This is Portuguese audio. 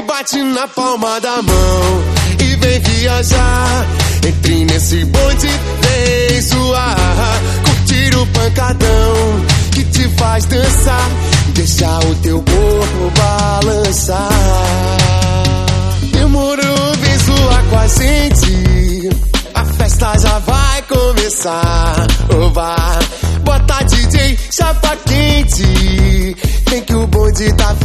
bate na palma da mão e vem viajar. Entre nesse bonde, vem zoar, curtir o pancadão que te faz dançar, deixar o teu corpo balançar. Demorou, vem zoar com a gente, a festa já vai começar. Oba, bota DJ, chapa quente, vem que o bonde tá